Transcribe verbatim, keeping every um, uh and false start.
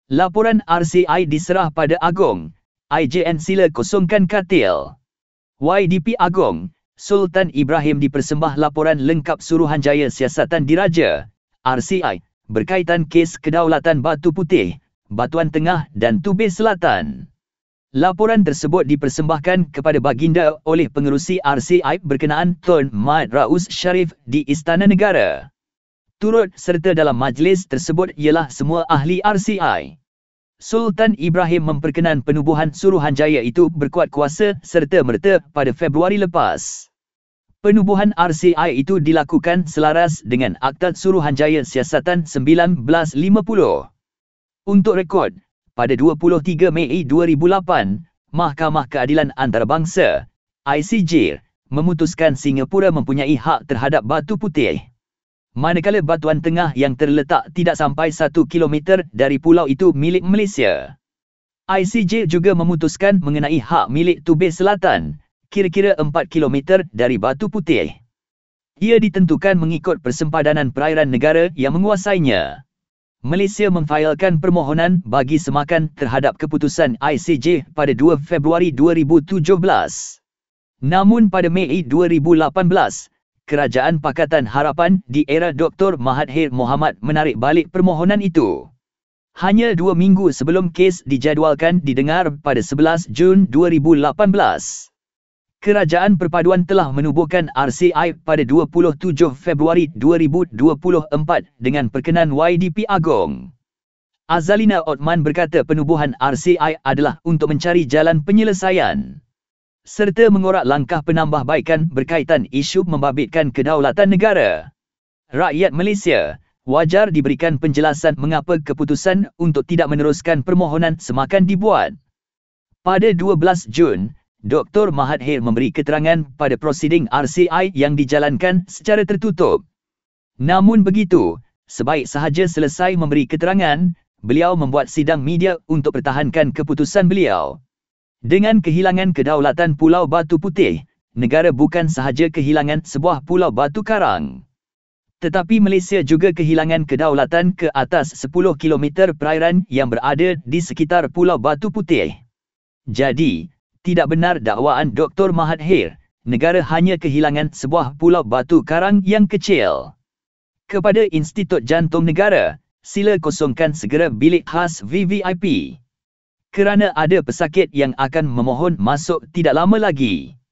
Laporan R C I diserah pada Agong. I J N sila kosongkan katil. Y D P Agong, Sultan Ibrahim dipersembah laporan lengkap Suruhanjaya Siasatan Diraja, R C I, berkaitan kes kedaulatan Batu Putih, Batuan Tengah dan Tubir Selatan. Laporan tersebut dipersembahkan kepada baginda oleh pengerusi R C I berkenaan Tun Mat Raus Sharif di Istana Negara. Turut serta dalam majlis tersebut ialah semua ahli R C I. Sultan Ibrahim memperkenan penubuhan Suruhanjaya itu berkuat kuasa serta-merta pada Februari lepas. Penubuhan R C I itu dilakukan selaras dengan Akta Suruhanjaya Siasatan sembilan belas lima puluh. Untuk rekod, pada dua puluh tiga Mei dua ribu lapan, Mahkamah Keadilan Antarabangsa, I C J, memutuskan Singapura mempunyai hak terhadap Batu Putih. Manakala Batuan Tengah yang terletak tidak sampai satu kilometer dari pulau itu milik Malaysia. I C J juga memutuskan mengenai hak milik Tubir Selatan, kira-kira empat kilometer dari Batu Putih. Ia ditentukan mengikut persempadanan perairan negara yang menguasainya. Malaysia memfailkan permohonan bagi semakan terhadap keputusan I C J pada dua Februari dua ribu tujuh belas. Namun pada Mei dua ribu lapan belas, Kerajaan Pakatan Harapan di era Doktor Mahathir Mohamad menarik balik permohonan itu. Hanya dua minggu sebelum kes dijadualkan didengar pada sebelas Jun dua ribu lapan belas. Kerajaan Perpaduan telah menubuhkan R C I pada dua puluh tujuh Februari dua ribu dua puluh empat dengan perkenan Y D P Agong. Azalina Othman berkata penubuhan R C I adalah untuk mencari jalan penyelesaian serta mengorak langkah penambahbaikan berkaitan isu membabitkan kedaulatan negara. Rakyat Malaysia wajar diberikan penjelasan mengapa keputusan untuk tidak meneruskan permohonan semakan dibuat. Pada dua belas Jun, Doktor Mahathir memberi keterangan pada prosiding R C I yang dijalankan secara tertutup. Namun begitu, sebaik sahaja selesai memberi keterangan, beliau membuat sidang media untuk pertahankan keputusan beliau. Dengan kehilangan kedaulatan Pulau Batu Putih, negara bukan sahaja kehilangan sebuah pulau batu karang, tetapi Malaysia juga kehilangan kedaulatan ke atas sepuluh kilometer perairan yang berada di sekitar Pulau Batu Putih. Jadi, tidak benar dakwaan Doktor Mahathir, negara hanya kehilangan sebuah pulau batu karang yang kecil. Kepada Institut Jantung Negara, sila kosongkan segera bilik khas V V I P. Kerana ada pesakit yang akan memohon masuk tidak lama lagi.